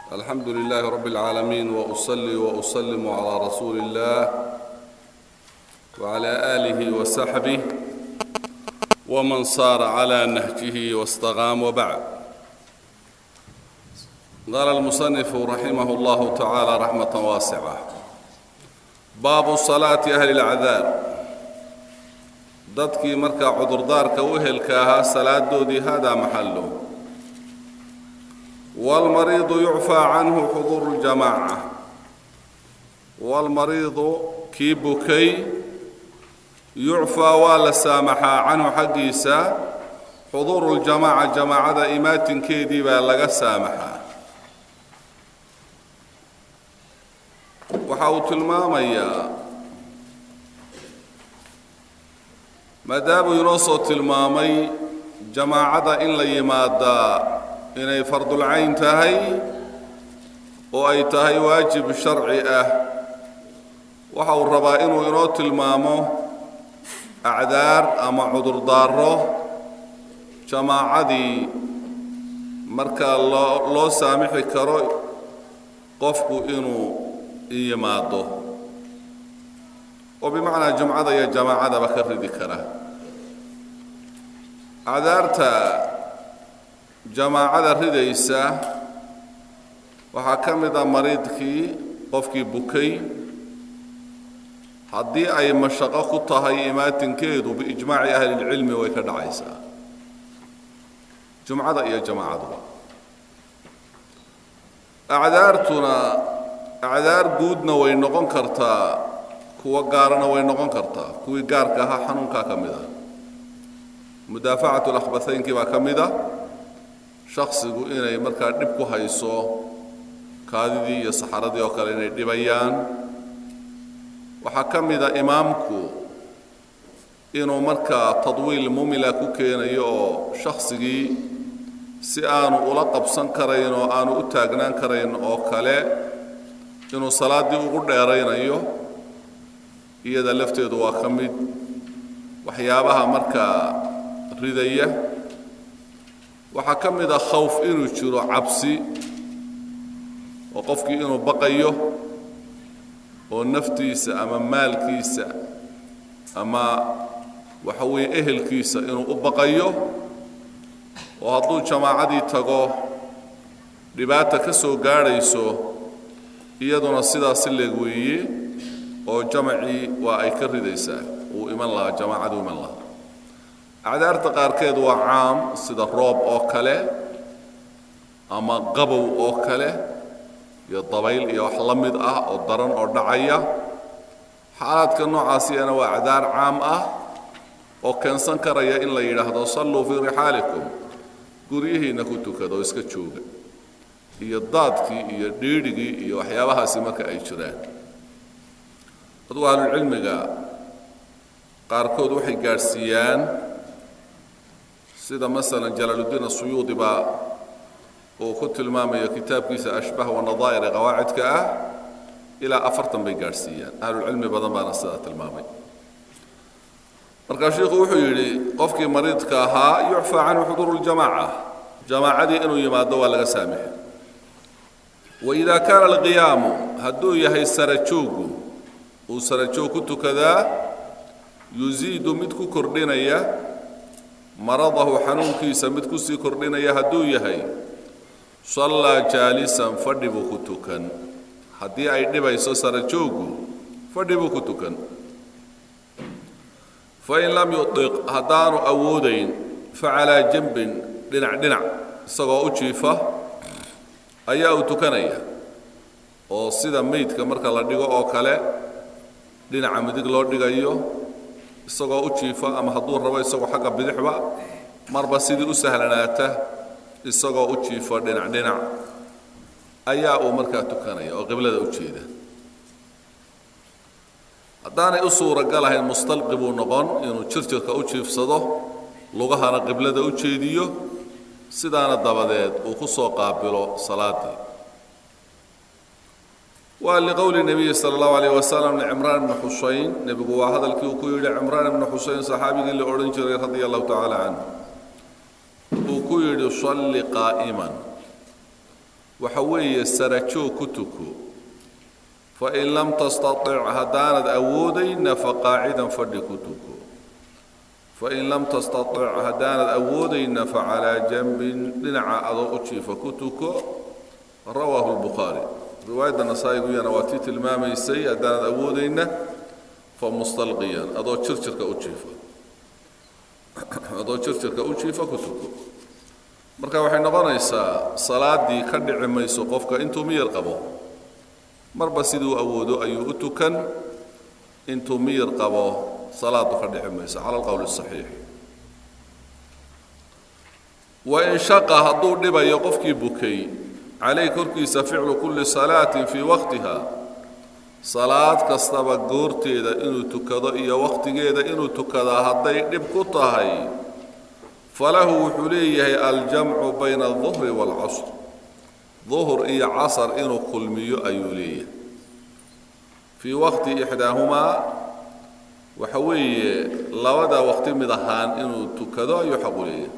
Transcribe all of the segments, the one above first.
الحمد لله رب العالمين وأصلي وأسلم على رسول الله وعلى آله وصحبه ومن صار على نهجه واستقام وبعد. قال المصنف رحمه الله تعالى رحمة واسعة: باب صلاة أهل العذار. dadkii markaa cudurdaarka u ehelka ahaa salaadoodii hada maxallo. والمريض يعفى عنه حضور الجماعة. والمريض كي بكي يعفى ولا سامحا عنه حقيسا حضور الجماعة جماعة إمات كيدي بلغ سامحا. وحاوت المامية مداب ينصت المامي جماعة إن ليمادا inay fardul cayn tahay oo ay tahay waajib sharci ah. waxa uu rabaa inuu inoo tilmaamo acdaar ama cudurdaaro jamaacadii marka loo saamixi karo qofku inuu yimaado oo bimacnaa jumcada iyo jamaacadaba ka ridi kara. acdaarta jamaacada ridaysa waxaa ka mid ah mariidkii qofkii bukay haddii ay mashaqo ku tahay imaatinkeedu biijmaaci ahlilcilmi way ka dhacaysaa jumcada iyo jamaacaduba. acdaartuna acdaar guudna way noqon kartaa, kuwa gaarana way noqon kartaa. kuwii gaarka ahaa xanuunkaa ka mid ah, mudaafacatu lakhbathaynkii baa ka mid ah. shakhsigu inay markaa dhib ku hayso kaadidii iyo saxaradii oo kale inay dhibayaan. waxaa ka mid a imaamku inuu markaa tadwiil mumila ku keenayo oo shakhsigii si aanu ula qabsan karayn oo aanu u taagnaan karayn oo kale inuu salaaddii ugu dheeraynayo. iyada lafteedu waa ka mid waxyaabaha markaa ridaya. waxaa ka mid ah khawf inuu jiro, cabsi oo qofkii inuu baqayo oo naftiisa ama maalkiisa ama waxa weeye ehelkiisa inuu u baqayo oo hadduu jamaacadii tago dhibaata ka soo gaadhayso iyaduna sidaas leeg weeye oo jamacii waa ay ka ridaysaa, uu iman lahaa jamaacadu iman lahaa. acdaarta qaarkeed waa caam sida roob oo kale ama qabow oo kale iyo dabayl iyo wax la mid ah oo daran oo dhacaya. xaaladka noocaasiyana waa acdaar caam ah oo keensan karaya in la yidhaahdo salluu fii rixaalikum, guryihiinna ku tukada oo iska jooga, iyo daadkii iyo dhiidhigii iyo waxyaabahaasi marka ay jiraan. dadku ahlulcilmiga qaarkood waxay gaadhsiiyaan sida masalan jalaaludiin asuyuudi baa uu ku tilmaamayo kitaabkiisa ashbah wa nadaa'ir ee qawaacidka ah ilaa 40 bay gaadhsiiyaan. ahlulcilmi badan baana sidaa tilmaamay. markaa sheikhu wuxuu yidhi qofkii mariidka ahaa yucfaa canhu xuduuru ljamaaca, jamaacadii inuu yimaado waa laga saamixay. waidaa kaana alqiyaamu, hadduu yahay sarajooggu uu sarajoog ku tukadaa yuziidu mid ku kordhinaya maradahu xanuunkiisa mid ku sii kordhinaya hadduu yahay sallaa jaalisan, fadhi buu ku tukan. haddii ay dhibayso sarajooggu fadhi buu ku tukan. fain lam yudiq, haddaanu awoodayn facalaa janbin, dhinac dhinac isagoo u jiifa ayaa uu tukanaya. oo sida meydka marka la dhigo oo kale dhinaca midig loo dhigayo isagoo u jiifa, ama hadduu rabo isagoo xagga bidixba marba sidii u sahlanaata isagoo u jiifo dhinac dhinac ayaa uu markaa tukanaya oo qiblada u jeeda. haddaanay u suuragalahayn mustalqi buu noqon inuu jirjirka u jiifsado, lugahana qiblada u jeediyo, sidaana dabadeed uu ku soo qaabilo salaaddii. waa liqowli nabiyi sala allahu alayh wasalam licimraan ibni xusayn, nebigu waa hadalkii uu ku yidhi cimraan ibni xusayn saxaabigii la odhan jiray radia allahu tacaala canhu. uu ku yidhi salli qaa'iman, وحوي السرجو كتكو فإن لم تستطع هدانت أودين فقاعدا فدكتكو فإن لم تستطع هدانت أودين فعلى جنب لنع أضوء فكتكو رواه البخاري رواية النسائي قوية واتيت المام يسي هدانت أودين فمستلقيا أضوء شرشرك أوتشيفا أضوء شرشرك أوتشيفا كتكو marka waxay noqonaysaa salaadii ka dhici mayso qofka intuu miyir qabo marba sidoo awoodo ayuu u tukan intuu miyir qabo salaadu ka dhici mayso ala qawl sahih wa in shaqa hadu dhibayo qofkii bukay عليه korkiisa ficlu kulli salaatin fi waqtiha salaad kastaba goorteeda inuu tukado iyo waqtigeeda inuu tukado haday dhib ku tahay فله حليه الجمع بين الظهر والعصر ظهر إي عصر إنه قلمي أيوليه في وقت إحداهما وحوي لودا وقت مدهان إنه تكذا يحقليه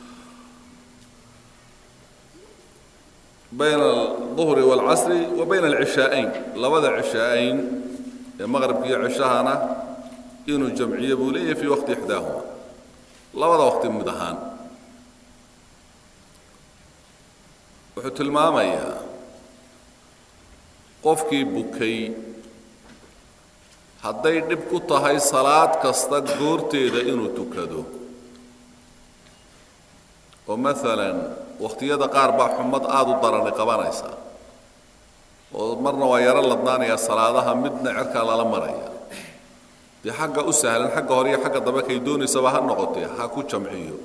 بين الظهر والعصر وبين العشاءين لودا عشاءين المغرب كي عشاءنا إنه جمعية بوليه في وقت إحداهما labada waqti mudahan wuxuu tilmaamayaa qofkii bukay hadday dhib ku tahay salaad kasta goorteeda inuu tukado oo maalan waqtiyada qaar baa xumad aad u daran qabanaysa oo marna waa yara ladnaanaya salaadaha midna cirka lala maraya دي حاجة أسهل حاجة هورية حاجة ضبك يدوني سبها النقطة حاكو جمعيه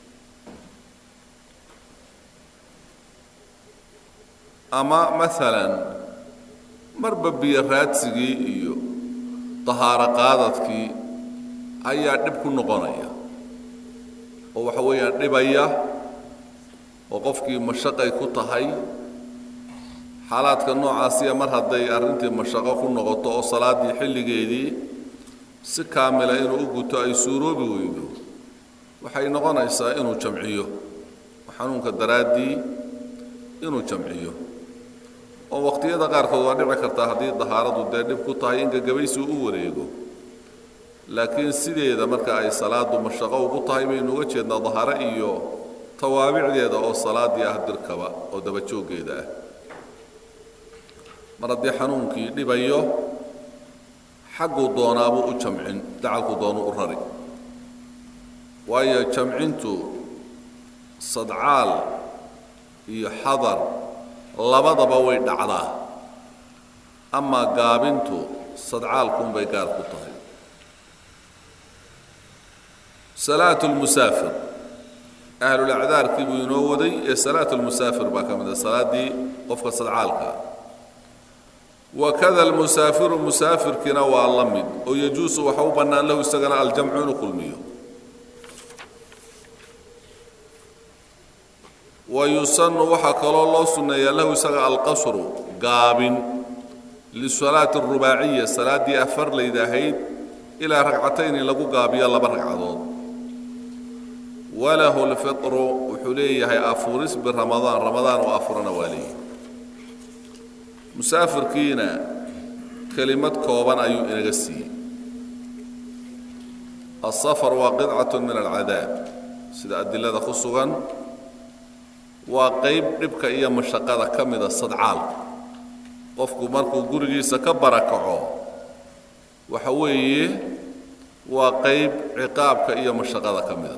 أما مثلا مربب بيرات سجيه طهارة قادتك هيا نبكو نقنية أو حويا نبيا وقفك مشقة كتهاي حالات كنوع عاسية مرة دي أرنتي مشقة كنقطة أو صلاة دي حل جيدي si kaamila inuu u guto ay suuroobi weydo waxay noqonaysaa inuu jamciyo xanuunka daraadii inuu jamciyo oo waqtiyada qaar kood waa dhici karta hadii dahaaradu dib ku tahay in gagabaysi u wareego laakiin sideeda marka ay salaadu mashaqo ugu tahay bay nooga jeedna dahaara iyo tawaabicdeeda oo salaadii ah dirkaba oo daba joogeeda ah maradii xanuunkii dhibayo حقو دونابو u jamcin dacalku doonu u rari waayo jamcintu sadcaal iyo xadar labadaba way dhacdaa ama gaabintu sadcaalkun bay gaar ku tahay salaatul musaafir ahlul a'daar kibu inoo waday ee salaatul musaafir baa kamid ah salaadii qofka sadcaalka وكذا المسافر مسافر كنا واللمد ويجوز وحوبنا له سجن الجمع كلميه ويسن وحكى الله سنة له سجن القصر قابن للصلاة الرباعية صلاة دي أفر ليدهيد إلى ركعتين لقوا قابيا لبركعات وله الفطر وحليه هي أفورس برمضان رمضان وأفرنا واليه مسافر كينا كلمة كوبان أيو إنغسي السفر وقطعة من العذاب سيدا أدلة خصوصا وقيب نبكى إيا مشاقة كمدة الصدعال قفكو ماركو قرقي سكبركعو وحويه وقيب عقابك إيا مشاقة كمدة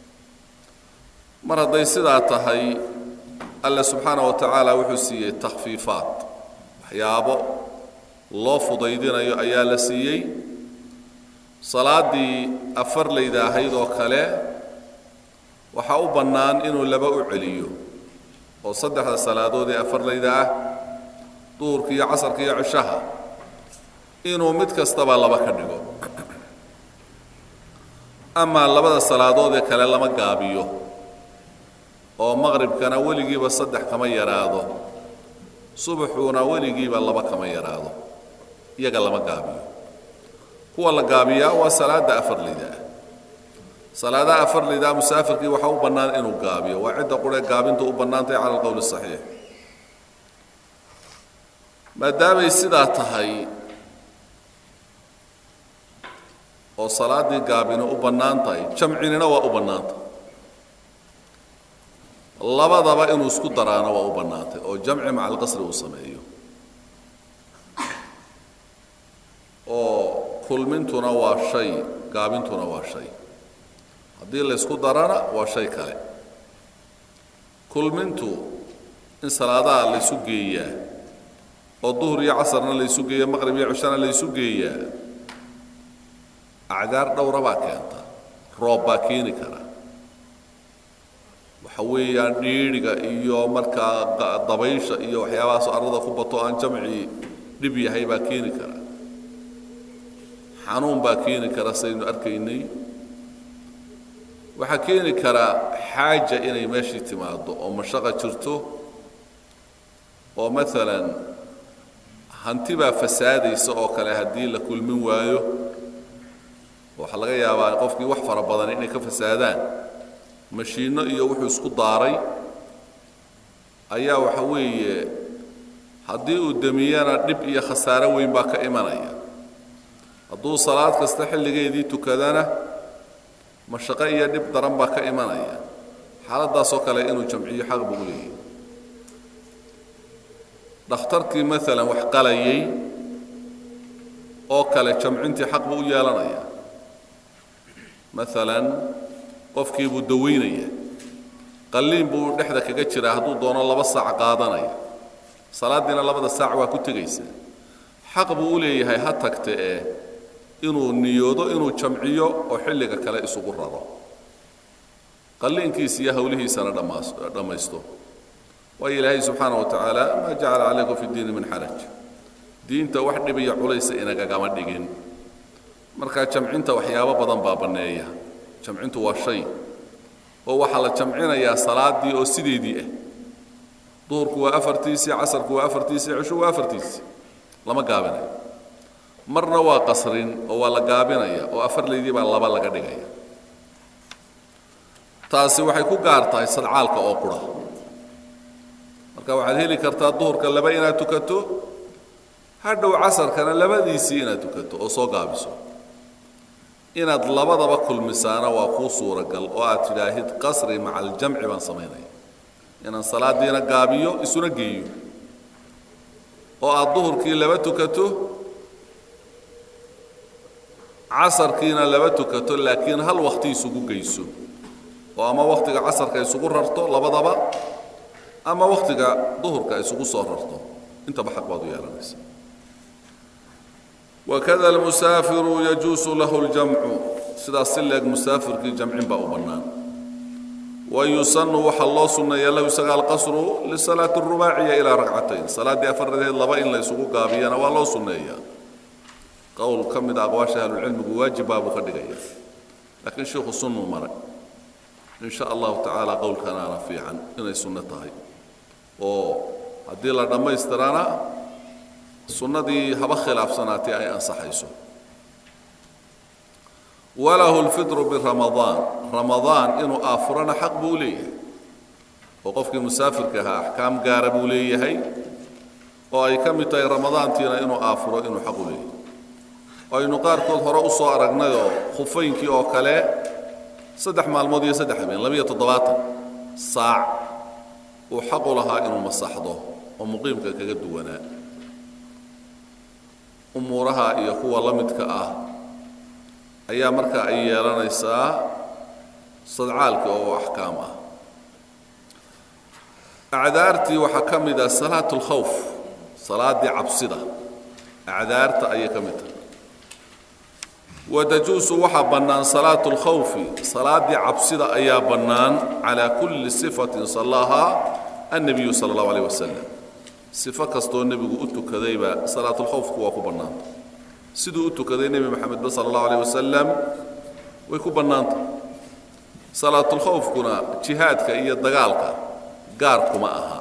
مرة دي سيدا تهي الله سبحانه وتعالى وحسيه تخفيفات waxyaabo loo fudaydinayo ayaa la siiyay salaadii afar leedahay oo kale waxa u bannaan inuu laba u celiyo oo saddexda salaadood ee afar leedahay duhurka iyo casarka iyo cishaha inuu mid kastaba laba ka dhigo ama labada salaadood ee kale lama gaabiyo oo maghribkana weligiiba saddex kama yaraado subaxuna weligiiba laba kama yaraado iyaga lama gaabiyo kuwa la gaabiyaa waa salaada afar leedahay salaada afar leedahay musaafirkii waxa u bannaan inuu gaabiyo waa cidda qore gaabinta u bannaantay cala alqawl saxiix maadaamay sidaa tahay oo salaadii gaabina u bannaan tahay jamcinina waa u bannaantay labadaba inuu isku daraana waa u bannaantay oo jamci maca alqasri uu sameeyo oo kulmintuna waa shay gaabintuna waa shay haddii la isku darana waa shay kale kulmintu in salaadaha la isu geeyaa oo duhur iyo casarna la isu geeyaa maqrib iyo cishana la isu geeyaa acdaar dhowra baa keenta roob baa keeni kara waxa weeyaan dhiidhiga iyo markaa dabaysha iyo waxyaabahaasoo arlada ku bato aan jamcii dhib yahay baa keeni kara xanuun baa keeni kara saynu arkaynay waxaa keeni kara xaaja inay meeshii timaado oo mashaqo jirto oo maalan hanti baa fasaadaysa oo kale haddii la kulmin waayo waxaa laga yaabaa qofkii wax fara badan inay ka fasaadaan mashiinno iyo wuxuu isku daaray ayaa waxa weeye haddii uu damiyana dhib iyo khasaaro weyn baa ka imanaya hadduu salaad kasta xilligeedii tukadana mashaqo iyo dhib daran baa ka imanaya xaaladdaasoo kale inuu jamciyo xaq buu u leeyahay dhakhtarkii maalan wax qalayay oo kale jamcintii xaq buu u yeelanaya maalan qofkii buu dawaynaya qalliin buu dhexda kaga jiraa hadduu doono 2 saac qaadanaya salaadiina 2 saac waa ku tegaysaa xaq buu u leeyahay ha tagte inuu niyoodo inuu jamciyo oo xilliga kale isugu raro qalliinkiisa iyo hawlihiisana dhammaysto waa ilaahay subxaanahu wa tacaala maa jacala calaykum fi ddiini min xaraj diinta wax dhib iyo culaysa inagagama dhigin markaa jamcinta waxyaabo badan baa banneeya jamcintu waa shay oo waxaa la jamcinayaa salaadii oo sideedii ah duhurku waa 4tiisii casarku waa 4tiisii cisho waa 4tiisii lama gaabinayo marna waa qasrin oo waa la gaabinaya oo 4 leydii baa 2 laga dhigaya taasi waxay ku gaar tahay sadcaalka oo qura marka waxaad heli kartaa duhurka 2 inaad tukato hadhow casarkana 2diisii inaad tukato oo soo gaabiso inaad labadaba kulmisaana waa kuu suuragal oo aad tidhaahid qasri maca aljamci baan samaynaya inaan salaadiina gaabiyo isuna geeyo oo aad duhurkii 2 tukato casarkiina 2 tukato laakiin hal waqti isugu geyso oo ama waqtiga casarka isugu rarto labadaba ama waqtiga duhurka isugu soo rarto intaba xaq baad u yeelanaysaa وكذا المسافر يجوز له الجمع سدا سلك مسافر كي جمع بأبنان ويسن وحلو سنة يلا يسقى القصر للصلاة الرباعية إلى 2 ركعتين صلاة أفرد اللبين لا يسقوا قابيا والله سنة قول كم من أقواش أهل العلم واجب أبو خديجة لكن شيخ السنة مرة إن شاء الله تعالى قول كان رفيعا إن السنة هاي وهدي لنا يسترانا سنتي هبا خلاف سناتي أي أنصحيسو وله الفطر برمضان رمضان إنه آفرنا حق بوليه وقفك مسافر كها أحكام قارب بوليه هي وأي كم يتاي رمضان تينا إنه آفر إنه حق بوليه وأي نقار كل هراء الصوار أغنيو خفين كي أوكالي صدح مع الماضي صدح بين لم يتضباطا ساع وحق لها إنه مصاحضه ومقيم كجد وناء umuuraha iyo kuwa la midka ah ayaa marka ay yeelanaysaa sadcaalka oo ahkaam ah acdaartii waxa kamida salaatul khawf salaadi cabsida acdaarta ay kamida wadajuusu waxa banaan salaatul khawf salaadi cabsida ayaa banaan ala kulli sifatin sallaha an-nabiy sallallahu alayhi wasallam صفة كستو النبي قلت كذيبة صلاة الخوف كوا كبرنان سيدو قلت كذي النبي محمد صلى الله عليه وسلم ويكبرنان صلاة الخوف كنا جهاد كأي الدجالك جاركم معها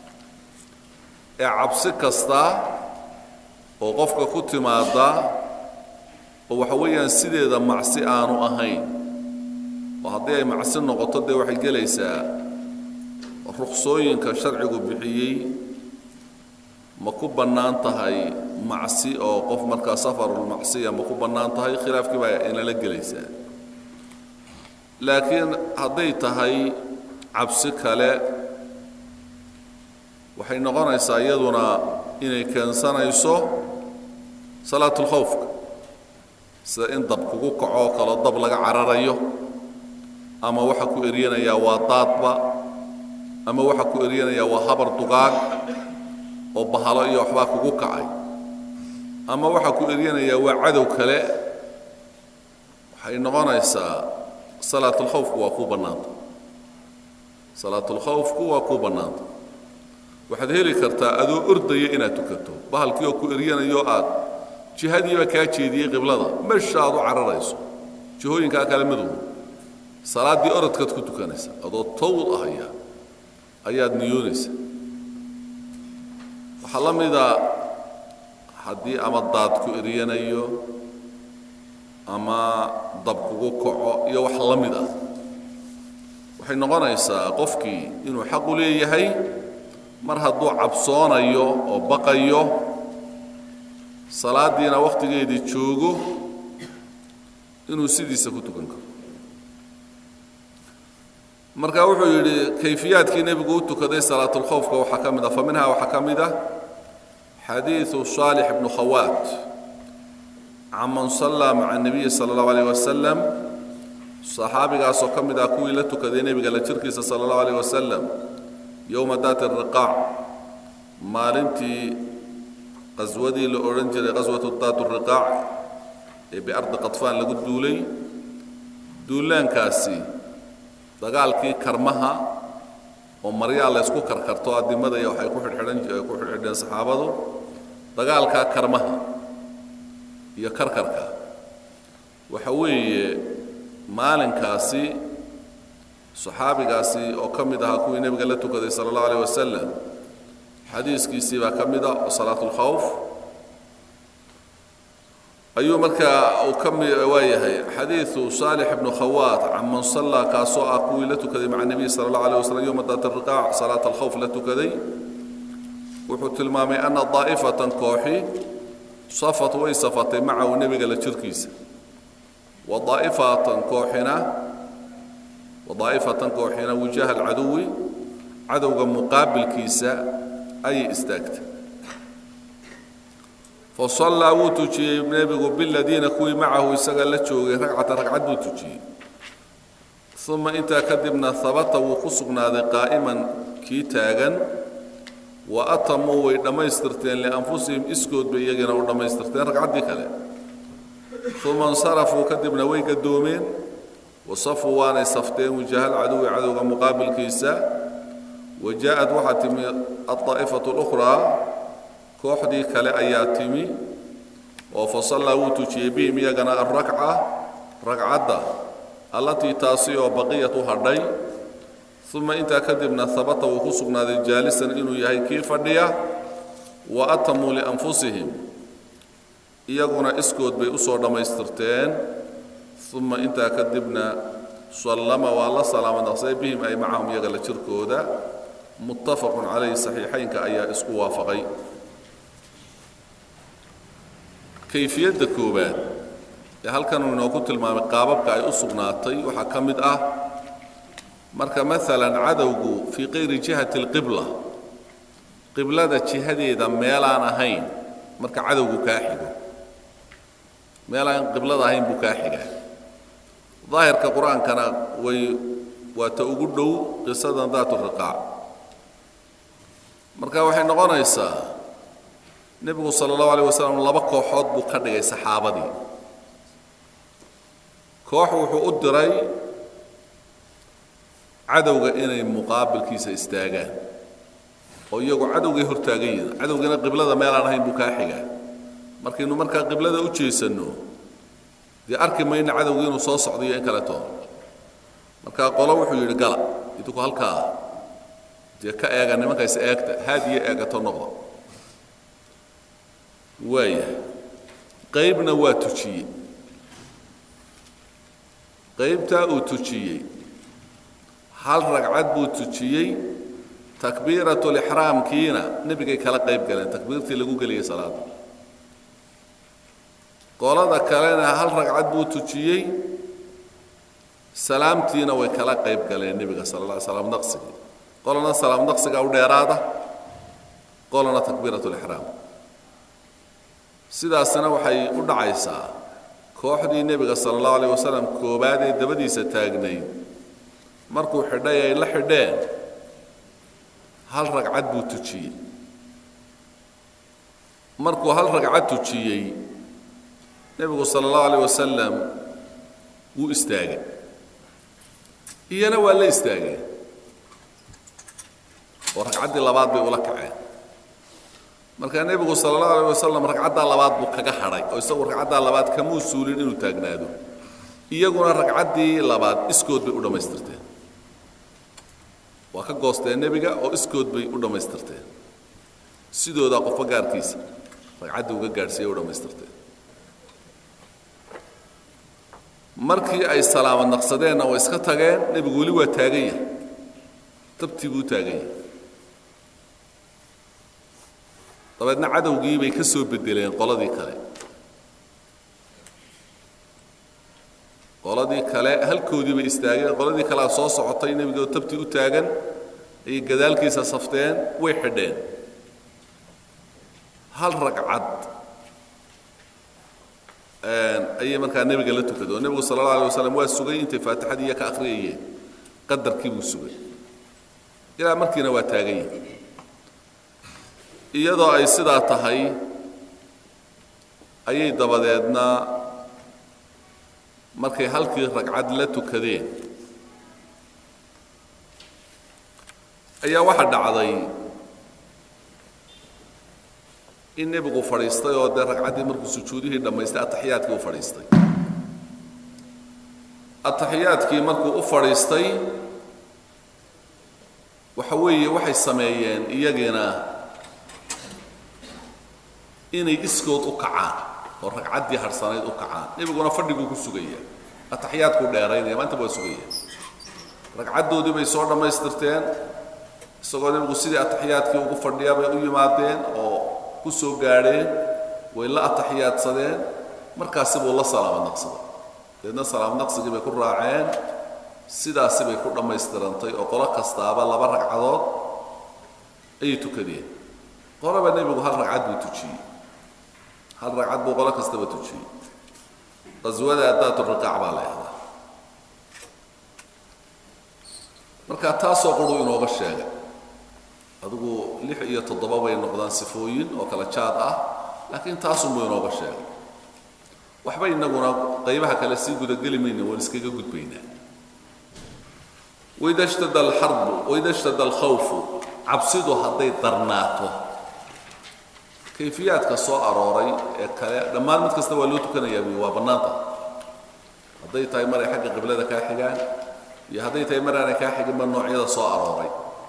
عبسك كستا وقفك كنت مع دا وحويا سيدي ذا معسي آنو أهين وهذه معسي النقطة دي وحي جليسا رخصوين كشرع بحيي ما ku bannaan tahay macsi oo qof markaa safarul macsiya ma ku bannaan tahay khilaafkii baa inala gelaysaa laakiin hadday tahay cabsi kale waxay noqonaysaa iyaduna inay keensanayso salaatul khawfka sida in dab kugu kaco kala dab laga cararayo ama waxa ku eryanaya waa daadba ama waxa ku eryanaya waa habar dugaag oo bahalo iyo waxba kugu kacay ama waxa ku eryanaya waa cadow kale waxay noqonaysaa salaatul khawfku waa ku bannaanta salaatul khawfku waa ku bannaanta waxaad heli kartaa adoo ordaya inaad tukato bahalkii oo ku eryanayo aad jihadiiba kaa jeediyey qiblada meesha aad u cararayso jihooyinkaa kale madow salaaddii orodkaad ku tukanaysa adoo tawd ahaya ayaad niyoonaysa waxaa la mida haddii ama daad ku eryanayo ama dab kugu kaco iyo wax la mid ah waxay noqonaysaa qofkii inuu xaq u leeyahay mar hadduu cabsoonayo oo baqayo salaadiina waqtigeedii joogo inuu sidiisa ku tukan karo marka wuxuu yidhi kayfiyaadkii nebigu u tukaday salaatul khawfka waxaa ka mid ah fa minhaa waxaa ka mid ah xadiidu saalix ibnu khawaat caman sallaa maca nebiyi sala allahu alayh wasalam saxaabigaasoo ka mid ah kuwii la tukaday nebiga la jirkiisa sala allahu alayh wasalam yowma daati riqaac maalintii qaswadii la odhan jiray qaswatu daatu riqaac ee biardi qadfaan lagu duulay duulaankaasi dagaalkii karmaha oo maryaa la isku karkarto adimada iyo waxay ku xidhxidheen saxaabadu dagaalkaa karmaha iyo karkarka waxa weeye maalinkaasi saxaabigaasi oo ka mid ahaa kuwii nebiga la tukaday sala allahu alayh wasalam xadiiskiisii baa ka mid ah oo salaatul khawf ayuu markaa uu ka waayahay xadiidu saalix ibnu khawaat caman sallaa kaasoo ah kuwii la tukaday maca nebiyi sala allahu alayh wasalam yowma daat riqaac salaat alkhawf la tukaday wuxuu tilmaamay ana daa'ifatan kooxi safat way safatay macahu nebiga la jirkiisa wadaa'ifatan kooxina wujaha alcaduwi cadowga muqaabilkiisa ayay istaagtay fasallaa wuu tujiyey nebigu biladiina kuwii macahu isaga la joogay ragcatan ragcad buu tujiyey uma intaa kadibna habata wuu ku sugnaaday qaa'iman kii taagan wa atamuu way dhammaystirteen lianfusihim iskood bay iyagina u dhammaystirteen ragcaddii kale uma insarafuu kadibna way gadoomeen wasafuu waanay safteen wujahal caduwi cadowga muqaabilkiisa wajaa'ad waxaa timi aldaa'ifatu lukhraa kooxdii kale ayaa timi oo fasallaa wuu tujiyey bihim iyagana alrakca ragcadda allatii taasi oo baqiyat u hadhay uma intaa kadibna habata wuu ku sugnaaday jaalisan inuu yahay kii fadhiya wa atamuu lianfusihim iyaguna iskood bay usoo dhammaystirteen uma intaa kadibna sallama waa la salaama naqsay bihim ay macahum iyaga la jirkooda muttafaqun calayhi saxiixaynka ayaa isku waafaqay kayfiyadda koowaad ee halkan uu inoogu tilmaamay qaababka ay u sugnaatay waxaa ka mid ah marka maalan cadowgu fii kayri jihati alqibla qiblada jihadeeda meelaan ahayn marka cadowgu kaa xigo meelaan qiblada ahayn buu kaa xigaa daahirka qur-aankana waa ta ugu dhow qisadan daatu riqaac marka waxay noqonaysaa nebigu sala allahu alayh wasalam laba kooxood buu ka dhigay saxaabadii koox wuxuu u diray cadowga inay muqaabilkiisa istaagaan oo iyagu cadowgay hortaagan yihiin cadowgana qiblada meelaan ahayn buu kaa xigaa markaynu markaa qiblada u jeesanno dee arki mayna cadowga inuu soo socdayo in kaleto markaa qolo wuxuu yidhi gala idinku halkaa dee ka eega nimankaas eegta haadiyo eegato noqda waaya qaybna waa tujiyey qaybtaa uu tujiyey hal ragcad buu tujiyey takbiiratu lixraamkiina nebigay kala qayb galeen takbiirtii lagu geliyey salaada qolada kalena hal ragcad buu tujiyey salaamtiina way kala qayb galeen nebiga sala alla alay salaam naqsigii qolana salaam naqsiga u dheeraada qolana takbiiratu lixraam sidaasna waxay u dhacaysaa kooxdii nebiga sala allahu alayh wasalam koobaad ee dabadiisa taagnayd markuu xidhay ay la xidheen hal ragcad buu tujiyey markuu hal ragcad tujiyey nebigu sala allahu alayh wasalam wuu istaagay iyana waa la istaageen oo ragcaddii labaad bay ula kaceen markaa nebigu sala allahu alayh wasalam ragcaddaa labaad buu kaga hadhay oo isagu ragcaddaa labaad kamuu suulin inuu taagnaado iyaguna ragcaddii labaad iskood bay u dhammaystirteen waa ka goosteen nebiga oo iskood bay u dhammaystirteen sidoodaa qofba gaarkiisa ragcaddii uga gaadhsiiyey u dhammaystirteen markii ay salaamad naqsadeenna way iska tageen nebigu weli waa taagan yahay tabtii buu taagan yahay dabeedna cadowgii bay ka soo bedeleen qoladii kale halkoodii bay istaageen qoladii kalea soo socotay nebigoo tabtii u taagan ayay gadaalkiisa safteen way xidheen hal ragcad ayay markaa nebiga la tukada oo nebigu sala allahu alay wasalam waa sugay intay faatixadii iyo ka akhriyayeen qadarkii buu sugay ilaa markiina waa taagan yahay iyadoo ay sidaa tahay ayay dabadeedna markay halkii ragcad la tukadeen ayaa waxa dhacday in nebigu fadhiistay oo dee ragcaddii markuu sujuudihii dhammaystay ataxiyaadkii u fadhiistay ataxiyaadkii markuu u fadhiistay waxa weeye waxay sameeyeen iyagiina inay iskood u kacaan oo ragcaddii harsanayd u kacaan nebiguna fadhiguu ku sugaya ataxiyaadkuu dheeraynaya maantaba waa sugaya ragcaddoodii bay soo dhammaystirteen isagoo nebigu sidii ataxiyaadkii ugu fadhiyaa bay u yimaadeen oo ku soo gaadheen way la ataxiyaadsadeen markaasi buu la salaamad naqsaday deedna salaamad naqsigii bay ku raaceen sidaasi bay ku dhammaystirantay oo qolo kastaaba laba ragcadood ayay tukadeen qolaba nebigu hal ragcad buu tujiyey hal ragcad buu qolo kastaba tujiyey qaswada daaturiqaac baa la yahdaa marka taasoo quruu inooga sheegay adigu 6 iyo 7 bay noqdaan sifooyin oo kala jaad ah laakiin taasunbuu inooga sheegay waxba inaguna qaybaha kale sii gudageli mayna waan iskaga gudbaynaa waida shtada alxarbu waida shtada alkhawfu cabsidu hadday darnaato kayfiyaadka soo arooray ee kale dhammaan mid kasta waa loo tukanayaa waa bannaanta hadday tahay maray xagga qiblada kaa xigaan iyo hadday tahay maraanay kaa xiginba noocyada soo arooray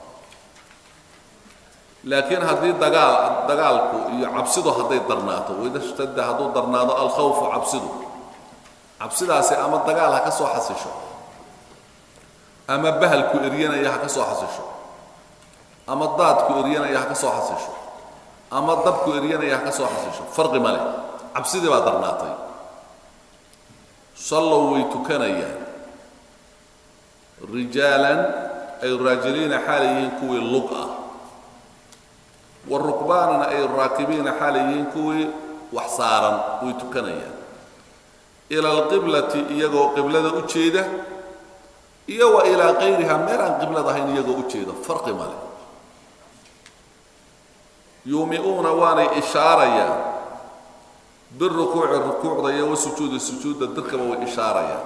laakiin haddii dagaalku iyo cabsidu hadday darnaato waida shtada hadduu darnaado alkhawfu cabsidaasi ama dagaal ha ka soo xasisho ama bahalku eryanaya ha ka soo xasisho ama daadku eryanaya ha ka soo xasisho ama dabku eryanaya ha ka soo xasisho farqi ma leh cabsidii baa darnaatay sallow way tukanayaan rijaalan ay raajiliina xaal yihiin kuwii lug ah warukbaanana ay raakibiina xaal yihiin kuwii wax saaran way tukanayaan ila alqiblati iyagoo qiblada u jeeda iyo wa ilaa qayriha meel aan qiblada ahayn iyagoo u jeeda farqi ma leh yuumi'uuna waanay ishaarayaan birukuuci rukuucda iyo wasujuudi sujuudda dirkaba way ishaarayaan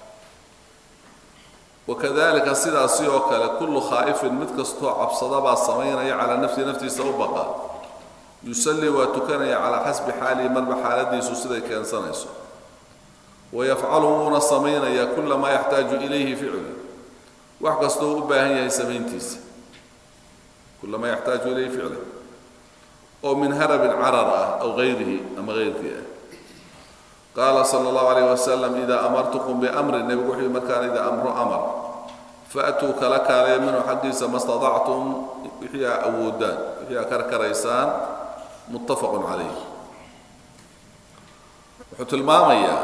wakadalika sidaasi oo kale kullu khaa'ifin mid kastoo cabsadabaa samaynaya calaa nafsihi naftiisa u baqa yusalli waa tukanaya calaa xasbi xaalihi marba xaaladiisu siday keensanayso wayafcalu wuuna samaynayaa kulla maa yaxtaaju ilayhi ficlu wax kastoo u baahan yahay samayntiisa kulla maa yaxtaaju ilayhi ficlu oo min harabin carar ah aw gayrihi ama gayrkii ah qaala sala allahu alayh wasalam idaa amartukum biamrin nebigu wuxuu markaan idaa amro amar fa'tuu kala kaalaya minhu xaggiisa ma stadactum wixii aa awoodaan wixii aa karkaraysaan muttafaqun calayh wuxuu tilmaamayaa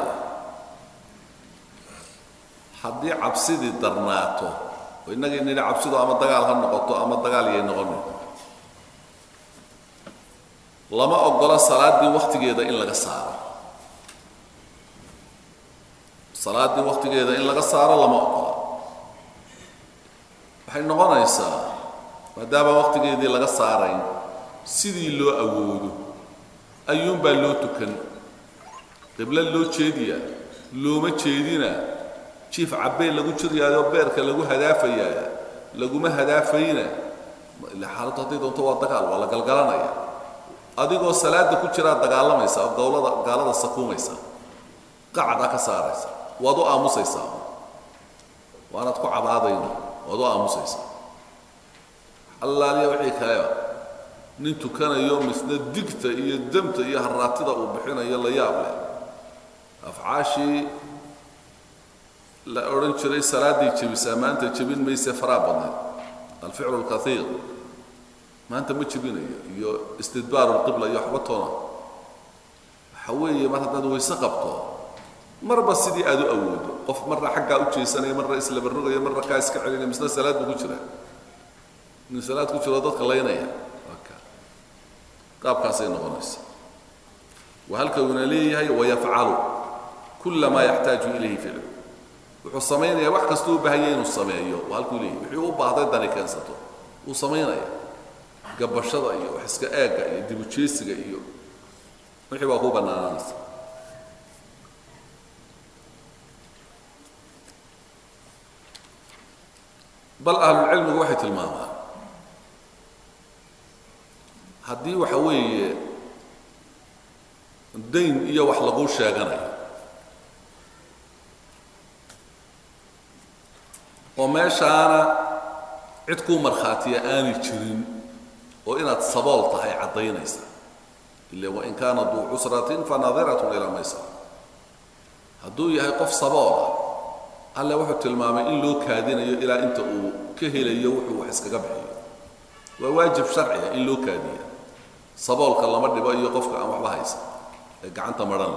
haddii cabsidii darnaato oo innagii nidhi cabsidu ama dagaal ha noqoto ama dagaal yay noqonin lama ogola salaaddii wakhtigeeda in laga saaro salaaddii wakhtigeeda in laga saaro lama ogola waxay noqonaysaa maadaama wakhtigeedii laga saarayn sidii loo awoodo ayuunbaa loo tukan qiblo loo jeediya looma jeedina jiif cabbeen lagu jiryaayoo beerka lagu hadaafayaa laguma hadaafayna ila xaaladdu hadday doonto waa dagaal waa la galgalanaya adigoo salaada ku jiraa dagaalamaysa oo gaalada sakuumaysa qacda ka saaraysa waad u aamusaysaa waanaad ku cabaadayno waad u aamusaysaa allaaliya wixii kaleba nin tukanayo misna digta iyo damta iyo haraatida uu bixinayo la yaab leh afcaashii la odhan jiray salaaddii jebisaa maanta jebin mayse faraa badnayd alficlu alkaiir maanta ma jebinayo iyo istidbaaru lqibla iyo waxba toona waxa weeye mar haddaad wayse qabto marba sidii aad u awoodo qof marna xaggaa u jeesanaya marna islaba rogaya marna kaa iska celinaya misna salaad buu ku jira nin salaad ku jiro dadka laynaya qaabkaasay noqonaysa wa halka uuna leeyahay wayafcalu kulla maa yaxtaaju ilayhi ficlu wuxuu samaynayaa wax kastuu u baahanya inuu sameeyo waa halkuu leeyahy wixii u baahday dani keensato wuu samaynaya gabashada iyo wax iska eegga iyo dibujeesiga iyo wixii baa ku bannaanaanaysa bal ahlulcilmigu waxay tilmaamaan haddii waxa weeye dayn iyo wax laguu sheeganayo oo meeshaana cid kuu markhaatiya aanay jirin oo inaad sabool tahay caddaynaysa ila wain kaana duu cusratin fanadiratun ilaa maysara hadduu yahay qof saboola alle wuxuu tilmaamay in loo kaadinayo ilaa inta uu ka helayo wuxuu wax iskaga bixiyo waa waajib sharciga in loo kaadiya saboolka lama dhibo iyo qofka aan waxba haysan ee gacanta madhan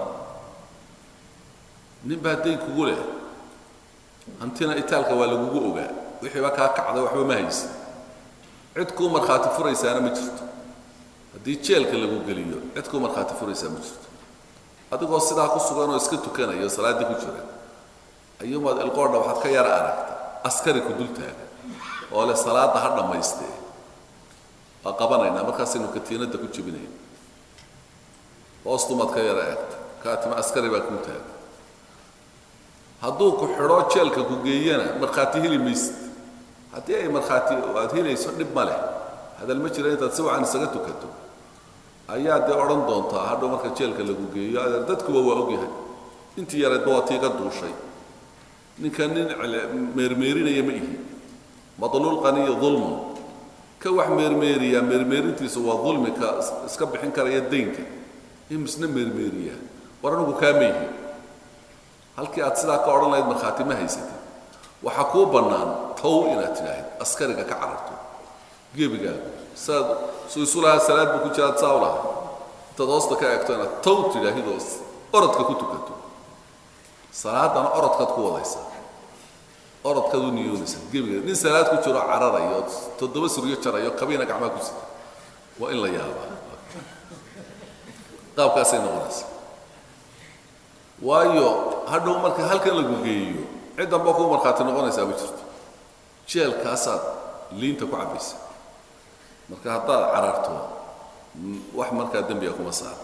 nin baa dayn kugu leh hantina itaalka waa lagugu ogaa wixiiba kaa kacday waxba ma haysan cid kuu markhaati furaysaana ma jirto haddii jeelka lagu geliyo cid kuu markhaati furaysaa ma jirto adigoo sidaa ku sugan oo iska tukanayo salaaddii ku jira ayuumaad ilqoodha waxaad ka yara aragta askari ku dul taaga oo leh salaadda ha dhammaystee waa qabanaynaa markaasaynu katiinadda ku jebinayn hoostumaad ka yara eegta kaatima askari baa kuu taaga hadduu ku xidho jeelka ku geeyana markhaati heli maysid haddii ay markhaati aad helayso dhib ma leh hadal ma jira intaad si wacan isaga tukato ayaa dee odhan doontaa hadhow marka jeelka lagu geeyo adeer dadkuba waa ogyahay intii yareedba waa tiiga duushay ninkan nin meermeerinaya ma ihi madluul qaniyo dulmun ka wax meermeeriyaa meermeerintiisu waa dulmika iska bixin karaya daynka in misna meermeeriyaa war anigu kaa ma ihi halkii aad sidaa ka odhan lahayd markhaati ma haysatid waxaa kuu bannaan tow inaad tidhaahid askariga ka cararto gebigaagu saad suu isu lahaa salaad buu ku jiraad saa u lahaa intaad hoosta ka eegto inaad tow tidhaahid oo orodka ku tukato salaadana orodkaad ku wadaysaa orodkaad u niyoonaysaa gebigeed nin salaad ku jiro cararayo 7 suryo jarayo kabiina gacmaha ku sita waa in la yaabaa qaabkaasay noqonaysaa waayo hadhow marka halkan lagu geeyo ciddan baa kuu markhaati noqonaysaa ma jirto jeelkaasaad liinta ku cabbaysa marka haddaad cararto wax markaa dembiga kuma saara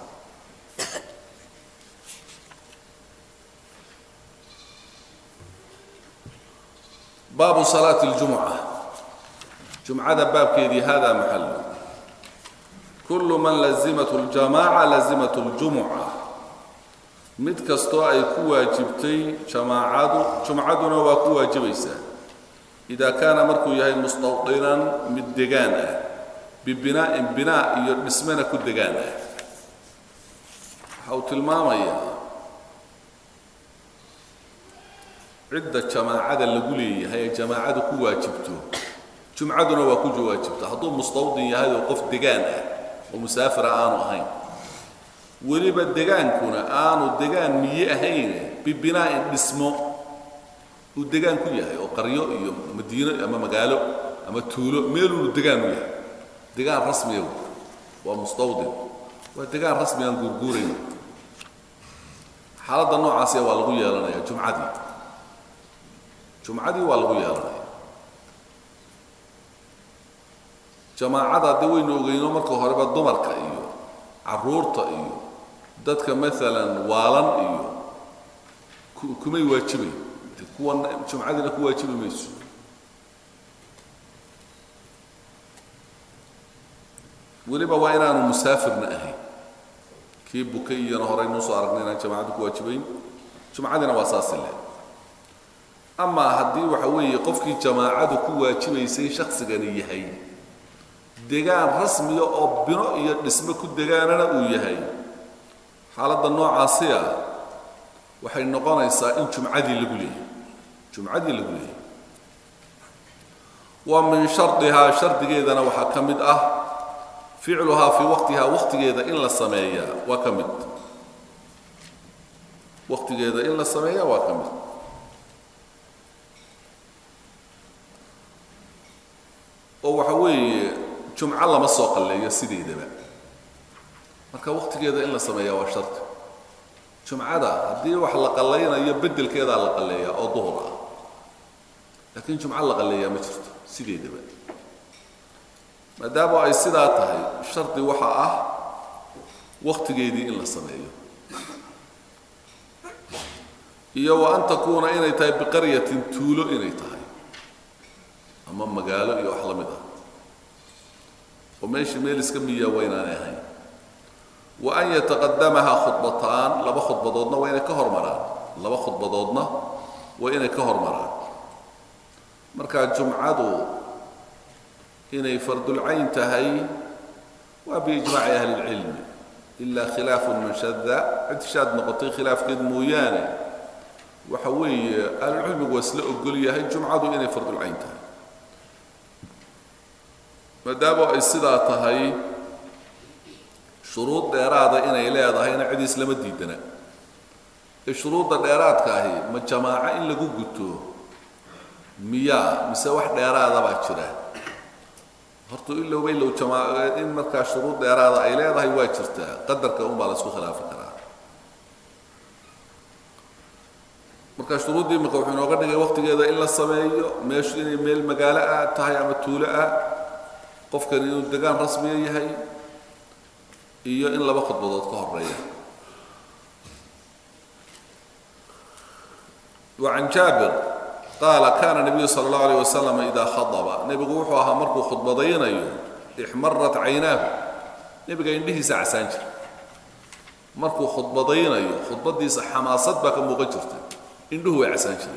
baabu salaati اljumca jumcada baabkeedii hada maxalu kullu man lazimathu اljamaaca lazimathu اljumuca mid kastoo ay ku waajibtay jumcaduna waa ku waajibaysaa idaa kaana markuu yahay mustawdinan mid degaan ah bibinaa'in binaa iyo dhismana ku degaan ah waxa uu tilmaamayaa عدة جماعة اللي هي جماعة كواجبته جمعتنا وكوج واجبته هذو مستوطن هذا وقف دجانة ومسافر آنو هين وليبا الدجان كنا آنو الدجان مية هين ببناء اسمه والدجان كلها وقرية مدينة أما مقالو أما تولو ميلو الدجان وياه دجان رسمي ومستوطن والدجان رسمي الجرجورين حالة النوع عاسية والغوية لنا يا جمعتي والغوية لنا جماعة دوين وغينو مركو هربا دمركا إيو عرورتا إيو دادك مثلا والان إيو كما يواجبي جمعتنا كواجبي ميسو وليبا وإنانو مسافر نأهي كي بكي نهرين نصو عرقنينا جماعة كواجبين جمعتنا واساس الله أما هدي وحوي قفكي جماعة كواجبي سي شخص غني هاي deegaan rasmi ah oo bino iyo dhismo ku deegaanana uu yahay xaaladda noocaasi ah waxay noqonaysaa in jumcadii lagu leeyahay wa min shartiha shartigeedana waxa kamid ah ficluha fi waqtiha waqtigeeda in la sameeyaa waa kamid waqtigeeda in la sameeyaa waa kamid oo waxa weeye جمعة الله مسوق اللي يسيدي دبا marka waqtigeeda in la sameeyo waa shart jumcada hadii wax la qallayna iyo bedelkeeda la qalleeya oo duhur ah laakiin jumcada la qalleeya ma jirto sideedaba maadaama ay sidaa tahay sharti waxa ah waqtigeedii in la sameeyo iyo wa an takuna inay tahay biqaryatin tuulo inay tahay ama magaalo iyo wax la mid ah وماشي ميلس كمية وين أنا هاي وأن يتقدمها خطبتان لما خطبة ضدنا وين كهر مران لما خطبة ضدنا وين كهر مران مركز جمعة إن فرد العين تهي وبإجماع أهل العلم إلا خلاف من شذ اعتشاد نقطي خلاف كد موياني وحوي أهل العلم وسلء القلية هي جمعة إن فرد العين تهي maadaama ay sidaa tahay shuruud dheeraada inay leedahay in cid islama diidana shuruudda dheeraadka ahi ma jamaaca in lagu guto miya mise wax dheeraada baa jira horta ilaa jamaaca in marka shuruud dheeraada ay leedahay waa jirtaa qadarka baa la isku khilaafi karaa marka shuruudii marka wuxuu inooga dhigay waqtigeeda in la sameeyo meeshu inay meel magaalo ah tahay ama tuulo ah qofkan inuu deegaan rasmi yahay iyo in laba khudbadood ka horeeya وعن جابر قال كان النبي صلى الله عليه وسلم إذا خطب نبي وحوها مركو خطبتين احمرت عيناه نبي عنده ساعة سانجر مركو خطبتين خطبتي حماسات بك مغجرته عنده عسانجر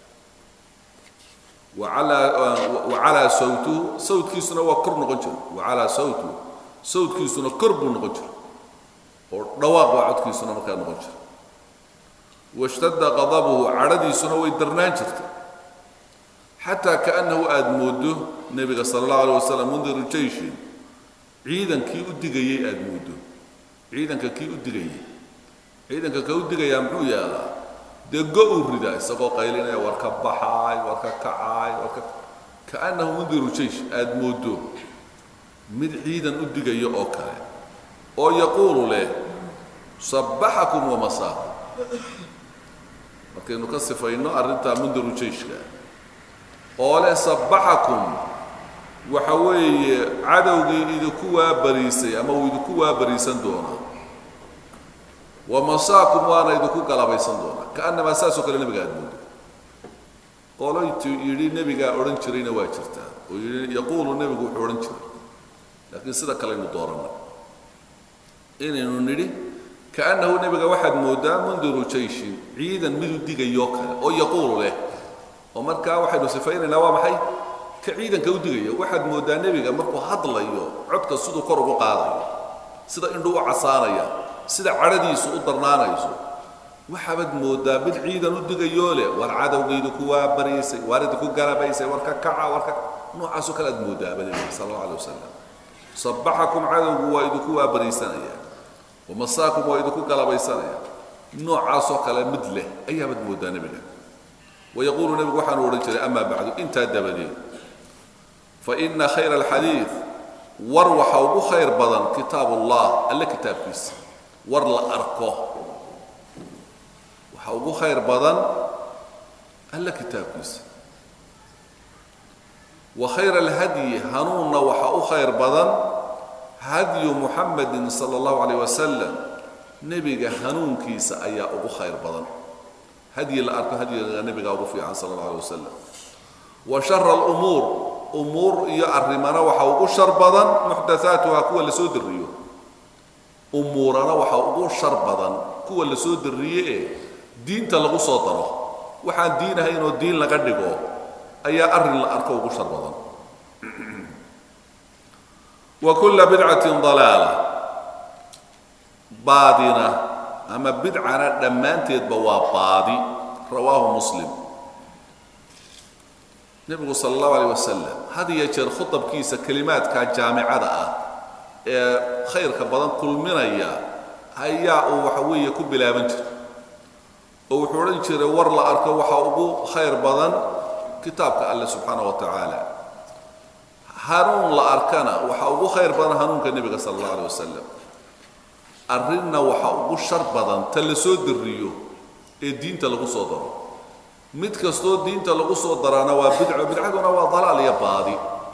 وعلى صوت كيسنا وكر نقجر وعلى صوت كيسنا كرب نقجر ودواق وعد كيسنا مكان نقجر واشتد غضبه عردي سنة ويدرنان جرت حتى كأنه أدموده النبي صلى الله عليه وسلم منذر الجيش عيدا كي أدقي أدموده عيدا كي أدقي عيدا كي أدقي يمحو يا الله دقوا الرداء سقوا قيلنا وركب بحاي وركب كعاي وركب كأنه منذر الجيش أدموده من عيدا أدقي أوكا أو يقول له صبحكم ومساكم markaynu ka sifayno arrinta mundiru jeyshka oo le sabaxakum waxa weeye cadowgii idinku waa bariisay ama uu idinku waa bariisan doona wa masaakum waana idinku galabaysan doona kaanama saasoo kale nabiga aadmoodo qoloytu yidhi nabiga odhan jirayna waa jirtaa oo yidhi yaquulu nabigu wuxuu odhan jiray laakiin sida kale aynu dooranay inaynu nidhi كأنه نبغى واحد مودا منذر جيش عيدا مدو ديغا يوكا أو يقول له ومركا واحد وسفين لوا محي كعيدا كوديغا واحد مودا نبغى مركو هضلا يو عدك سدو كرو قادا سدا اندو عصاريا سدا عرديسو ودرنانايسو waxaad moodaa mid ciidan u digayo leh war cadowgaydu ku waabariisay waarid ku garabaysay warka kaca warka noocaas oo kala moodaa nabiga sallallahu alayhi wasallam sabbahakum cadowgu waa idu ku waabariisanaya ومساكم ويدكو قلبيسانيا noocaas oo kala mid leh ayaa bad moodaa nabiga ويقول النبي waxaan oran jiray amma ba'du inta dabadii fa inna khayra alhadith war waxa ugu khayr badan kitaabullah alla kitaabkiisa war la arko waxa ugu khayr badan alla kitaabkiisa wa khayra alhadi hanuna waxa ugu khayr badan هدي محمد صلى الله عليه وسلم نبي هنون كيس أيا أبو خير بدن هدي الأرض هدي النبي أبو فيعان صلى الله عليه وسلم وشر الأمور أمور يا الرمانة وحوق شر بدن محدثاتها كل سود الريو أمورنا وحوق شر بدن كل سود الريو دين تلقو صوتنا وحان دينها إنه الدين لقدقه أيا الأرض وحوق شر بدن وكل بدعة ضلالة بادنا أما بدعة دمان تيتبوا بادي رواه مسلم النبي صلى الله عليه وسلم هذه يجر خطب كيسة كلمات كجامعة خير كبدن كل من هيا وحوية كبلا منجر وحورنجر ورلا أركو وحوقو خير بدن كتابك الله سبحانه وتعالى هارون لا أركنا وحاوغو خير بدن هارون كالنبي صلى الله عليه وسلم أرنا وحاوغو شر بدن تلسو دريو الدين تلغو صدر متكستو الدين تلغو صدرانا وبدعنا وضلال يا بادي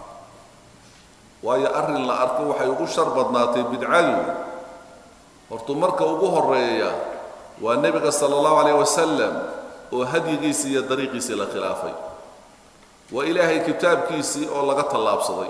ويا أرنا لا أركو وحاوغو شر بدناتي بدعايو ورتو مركا وغو هريا والنبي صلى الله عليه وسلم وهدي قيسي طريقي سلا خلافي وإلهي كتاب كيسي أو لغة الله بصدي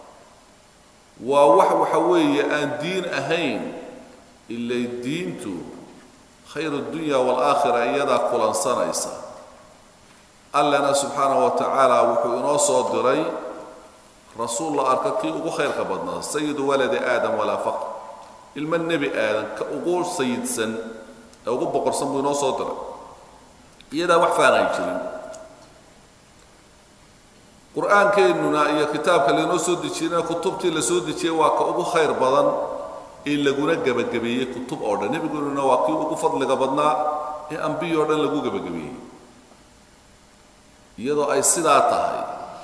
وحوية أن دين أهين إلا الدين تو خير الدنيا والآخرة إيادا قلن صنيسا ألنا سبحانه وتعالى وحوينا صدري رسول الله أركاكي أقو خير كبدنا سيد ولد آدم ولا فقر إلما النبي آدم كأقول سيد سن أقول بقر سنبوينا صدري إيادا وحفانا يجرين قرآن كأننا إيا كتاب كلنا سود تشينا كتبتي لسود تشي واك أبو خير بدن إلا جونا جبجبية كتب أردن نبي يقولون واقي أبو فضل جبنا إيه أنبي أردن لجو جبجبية يدو أي سداتة هاي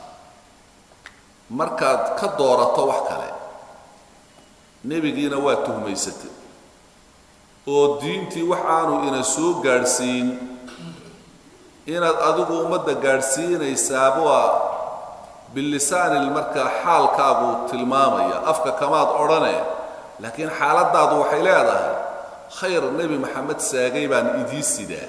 مركز كدورة توح كله نبي جينا واتهم يست ودينتي وحانو إن سوق جالسين إن أدوكو مدة جالسين يسابوا باللسان المركة حال كابو تلمامية أفكا كماد أوراني لكن حالات دادو حيلاده خير النبي محمد ساقيبان إديسي ده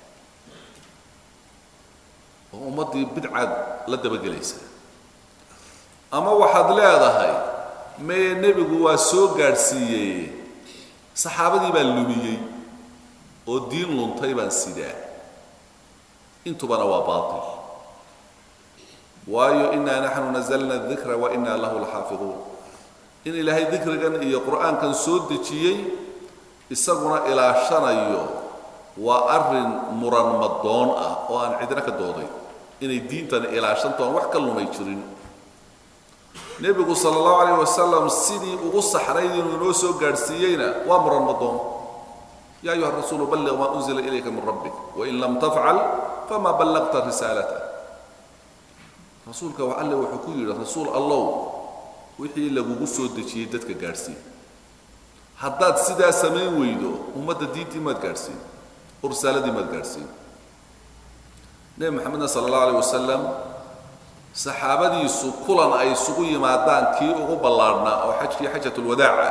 ومضي بدعة لدى بقليسة أما واحد لاده هاي ما النبي قوى سوق قارسية صحابة دي باللومية ودين لنطيبان سيده انتو بنا باطل وايو إنا نحن نزلنا الذكر وإنا له لحافظون إن إلهي ذكر كان إيا قرآن كان سود تشيي إساقنا إلى شنايو وأرن مران مدون وأن عدنا كدودي إن الدين تان إلى شنطان وحكا لما يجرين نبي صلى الله عليه وسلم سيدي وغص حريدين ونوسو قارسيينا ومران مدون يا أيها الرسول بلغ ما أنزل إليك من ربك وإن لم تفعل فما بلغت رسالته رسولك وعلى وحكوية رسول الله وحي لغو سود تشي ددك غارسي حداد سيدا سمين ويدو امه دينتي ما غارسي ورسالتي ما غارسي نبي محمد صلى الله عليه وسلم صحابتي كلن اي سوق يمادان كي ugu ballaarna oo xajkii xajatul wadaa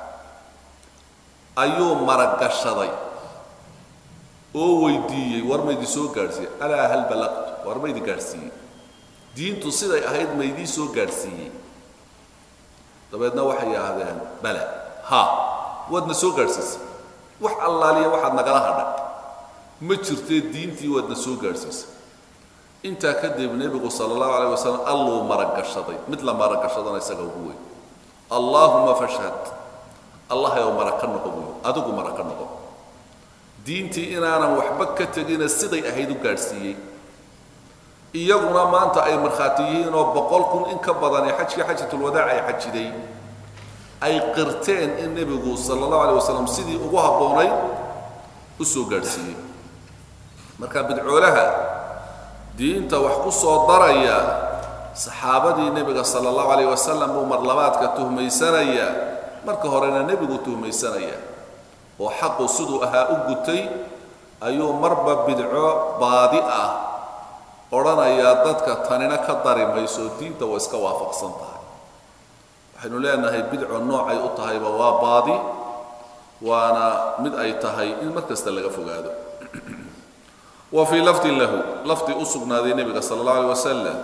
ayuu maraqashaday oo weydiiyay warmaydi soo gaarsiy ala hal balaqt warmaydi gaarsiy diintu siday ahayd maydi soo gaarsiiyay dabeedna waxay yiraahdeen bala ha wadna soo gaarsiis wax allaaliya waxaad nagala hadhay ma jirtay diintii wadna soo gaarsiis inta kadib nabiga sallallahu alayhi wasallam allahu maraqashaday mid la maraqashadana isaga ugu weyn allahumma fashhad allah ya maraqan noqo adigu maraqan noqo diintii inaanan waxba ka tegina siday ahayd u gaadhsiiyey iyaguna maanta ay markhaati yihiin oo 100,000 in ka badan ee xajkii xajatul wadaac ay xajiday ay qirteen in nebigu sallallahu alayhi wasallam sidii ugu habboonay u soo gaadhsiiyey marka bidcoolaha diinta wax ku soo daraya saxaabadii nebiga sallallahu alayhi wasallam uu marlabaadka tuhmaysanaya marka horena nebigu tuhmaysanaya oo xaqu siduu ahaa u gutay ayuu marba bidco baadi ah oranaya dadka tanina ka dari mayso diinta waa iska waafaqsan tahay waxaynu leenahay bidco noocay u tahayba waa baadi waana mid ay tahay in markasta laga fogaado wa fi lafdi lahu lafdi usugnaaday nabiga sallallahu alayhi wasallam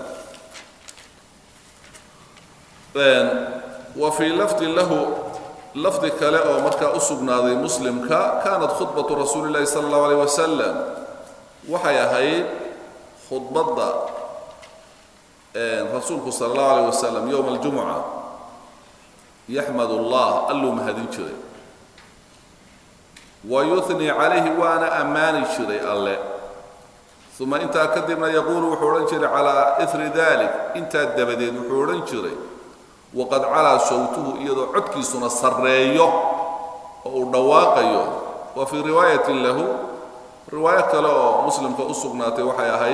wa fi lafdi lahu lafdi kale oo marka usugnaaday muslimka kaanat khutbatu rasuulillahi sallallahu alayhi wasallam waxay ahayd khutbada rasuulku sallallahu alayhi wasallam yawm al-jum'a يحمد الله ألو مهدين شري ويثني عليه وأنا أماني شري الله ثم أنت أكدمنا يقول وحورن شري على إثر ذلك أنت الدبدين وحورن شري وقد على صوته إذا عدكي سنة سرية أو دواقية وفي رواية له رواية له مسلم كأسقناته وحيا هاي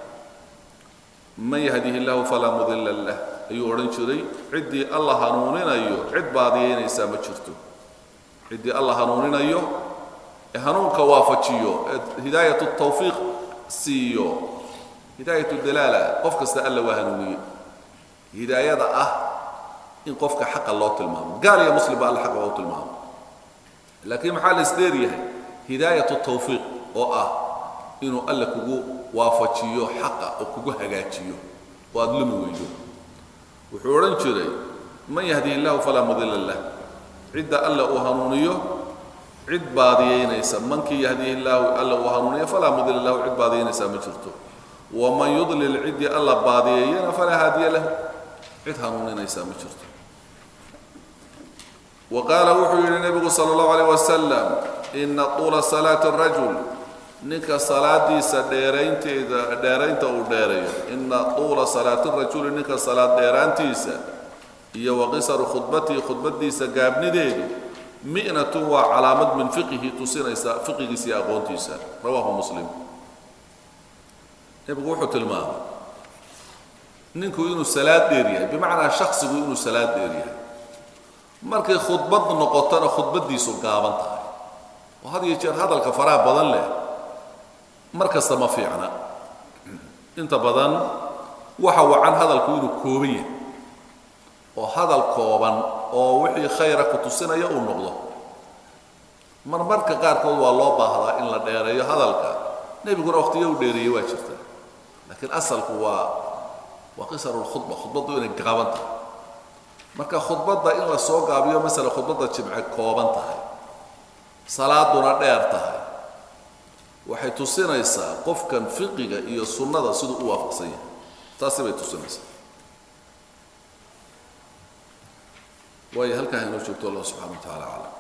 من يهديه الله فلا مضل له ayuu oran jiray cidii Allah hanuuninayo cid baadiyeenaysa ma jirto cidii Allah hanuuninayo hanuunka waafajiyo hidayatu tawfiiq siiyo hidayatu dalala qof kasta alla waa hanuuniyo hidayada ah in qofka xaq loo tilmaamo gaal iyo muslim baa xaq loo tilmaamo laakiin maxaa la isdeeriyahay hidayatu tawfiiq oo ah inuu alla kugu waafajiyo xaq oo kugu hagaajiyo waad lumi weydo وحورن جري من يهدي الله فلا مضل له عد الله وهنونيه عد باديين يسمى كي يهديه الله الله وهنونيه فلا مضل له عد باديين يسمى جرته ومن يضلل عد الله باديين فلا هادي له عد هنونين يسمى جرته وقال وحي النبي صلى الله عليه وسلم إن طول صلاة الرجل نك صلاة سديرين أو ديرين إن طول صلاة الرجل نك صلاة ديران تيسا هي وقصر خطبتي سجابني ديري مئنة وعلامة من فقه تصير فقه سياقون تيسا رواه مسلم يبقى وحوت الماء نكو ينو صلاة ديريا بمعنى شخص ينو صلاة ديريا مركي خطبت نقطنا خطبتي سجابن تاعي وهذا يجر هذا الكفراء بدل له markasta ma fiicna inta badan waxa wacan hadalku inuu koobiye oo hadal kooban oo wixii khayra ku tusinaya uu noqdo marmarka qaarkood waa loo baahdaa in la dheereeyo hadalka nabiguna waqtiga uu dheereeyay waa jirta laakiin asalku waa qisarul khudbadu inay gaaban tahay marka khudbada in la soo gaabiyo mesela khudbada jimce kooban tahay salaaduna dheer tahay waxay tusinaysaa qofkan fiqiga iyo sunnada sidoo u waafaqsan yahay taasi bay tusinaysaa way halka inuu joogto Allah subhanahu wa ta'ala